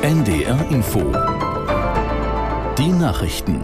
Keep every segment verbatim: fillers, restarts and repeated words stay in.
N D R Info. Die Nachrichten.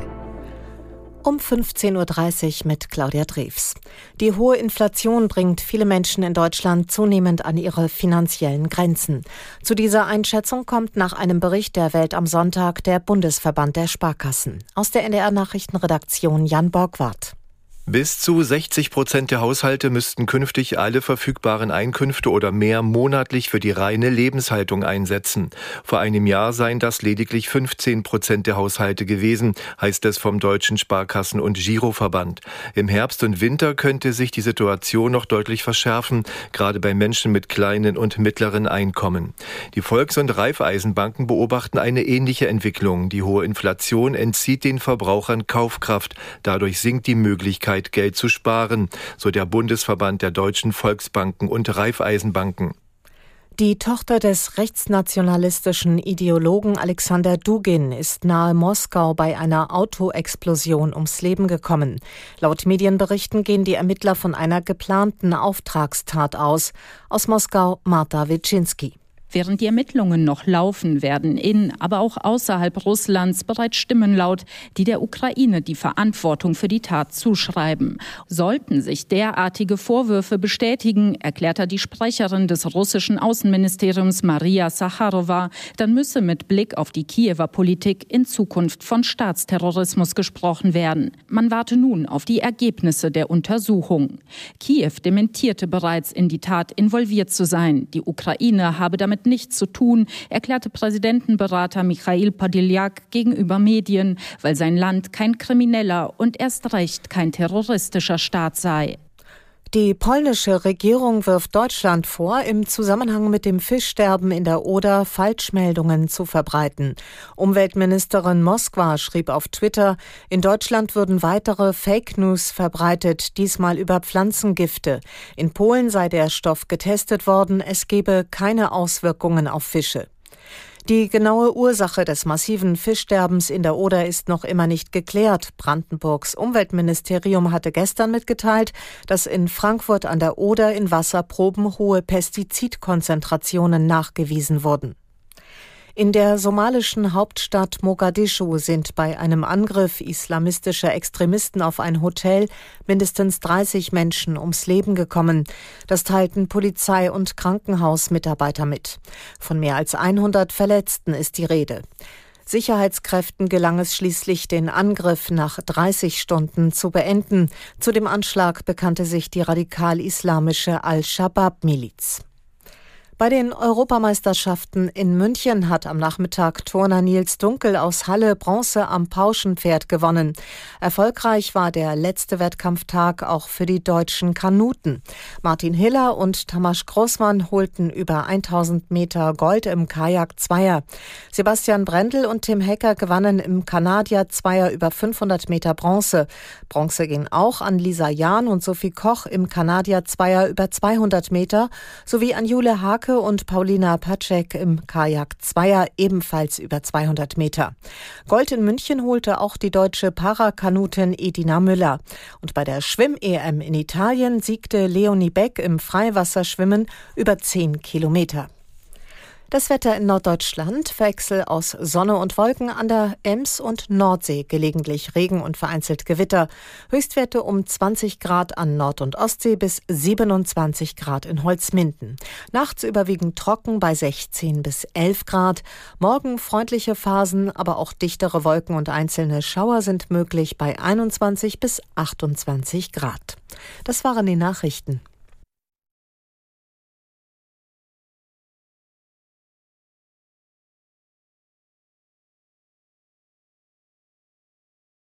Um fünfzehn Uhr dreißig mit Claudia Drews. Die hohe Inflation bringt viele Menschen in Deutschland zunehmend an ihre finanziellen Grenzen. Zu dieser Einschätzung kommt nach einem Bericht der Welt am Sonntag der Bundesverband der Sparkassen. Aus der N D R-Nachrichtenredaktion Jan Borgwardt. Bis zu sechzig Prozent der Haushalte müssten künftig alle verfügbaren Einkünfte oder mehr monatlich für die reine Lebenshaltung einsetzen. Vor einem Jahr seien das lediglich fünfzehn Prozent der Haushalte gewesen, heißt es vom Deutschen Sparkassen- und Giroverband. Im Herbst und Winter könnte sich die Situation noch deutlich verschärfen, gerade bei Menschen mit kleinen und mittleren Einkommen. Die Volks- und Raiffeisenbanken beobachten eine ähnliche Entwicklung. Die hohe Inflation entzieht den Verbrauchern Kaufkraft. Dadurch sinkt die Möglichkeit, Geld zu sparen, so der Bundesverband der deutschen Volksbanken und Raiffeisenbanken. Die Tochter des rechtsnationalistischen Ideologen Alexander Dugin ist nahe Moskau bei einer Autoexplosion ums Leben gekommen. Laut Medienberichten gehen die Ermittler von einer geplanten Auftragstat aus. Aus Moskau Marta Witschinski. Während die Ermittlungen noch laufen, werden in, aber auch außerhalb Russlands bereits Stimmen laut, die der Ukraine die Verantwortung für die Tat zuschreiben. Sollten sich derartige Vorwürfe bestätigen, erklärte die Sprecherin des russischen Außenministeriums Maria Sacharowa, dann müsse mit Blick auf die Kiewer Politik in Zukunft von Staatsterrorismus gesprochen werden. Man warte nun auf die Ergebnisse der Untersuchung. Kiew dementierte bereits, in die Tat involviert zu sein. Die Ukraine habe damit nichts zu tun, erklärte Präsidentenberater Michail Podoljak gegenüber Medien, weil sein Land kein krimineller und erst recht kein terroristischer Staat sei. Die polnische Regierung wirft Deutschland vor, im Zusammenhang mit dem Fischsterben in der Oder Falschmeldungen zu verbreiten. Umweltministerin Moskwa schrieb auf Twitter, in Deutschland würden weitere Fake News verbreitet, diesmal über Pflanzengifte. In Polen sei der Stoff getestet worden, es gebe keine Auswirkungen auf Fische. Die genaue Ursache des massiven Fischsterbens in der Oder ist noch immer nicht geklärt. Brandenburgs Umweltministerium hatte gestern mitgeteilt, dass in Frankfurt an der Oder in Wasserproben hohe Pestizidkonzentrationen nachgewiesen wurden. In der somalischen Hauptstadt Mogadischu sind bei einem Angriff islamistischer Extremisten auf ein Hotel mindestens dreißig Menschen ums Leben gekommen. Das teilten Polizei und Krankenhausmitarbeiter mit. Von mehr als hundert Verletzten ist die Rede. Sicherheitskräften gelang es schließlich, den Angriff nach dreißig Stunden zu beenden. Zu dem Anschlag bekannte sich die radikal-islamische Al-Shabaab-Miliz. Bei den Europameisterschaften in München hat am Nachmittag Turner Nils Dunkel aus Halle Bronze am Pauschenpferd gewonnen. Erfolgreich war der letzte Wettkampftag auch für die deutschen Kanuten. Martin Hiller und Tamas Grossmann holten über tausend Meter Gold im Kajak-Zweier. Sebastian Brendel und Tim Hecker gewannen im Kanadier-Zweier über fünfhundert Meter Bronze. Bronze ging auch an Lisa Jahn und Sophie Koch im Kanadier-Zweier über zweihundert Meter sowie an Jule Haag und Paulina Pacek im Kajak-Zweier ebenfalls über zweihundert Meter. Gold in München holte auch die deutsche Parakanutin Edina Müller. Und bei der Schwimm-E M in Italien siegte Leonie Beck im Freiwasserschwimmen über zehn Kilometer. Das Wetter in Norddeutschland, Wechsel aus Sonne und Wolken, an der Ems und Nordsee gelegentlich Regen und vereinzelt Gewitter. Höchstwerte um zwanzig Grad an Nord- und Ostsee bis siebenundzwanzig Grad in Holzminden. Nachts überwiegend trocken bei sechzehn bis elf Grad. Morgen freundliche Phasen, aber auch dichtere Wolken und einzelne Schauer sind möglich bei einundzwanzig bis achtundzwanzig Grad. Das waren die Nachrichten.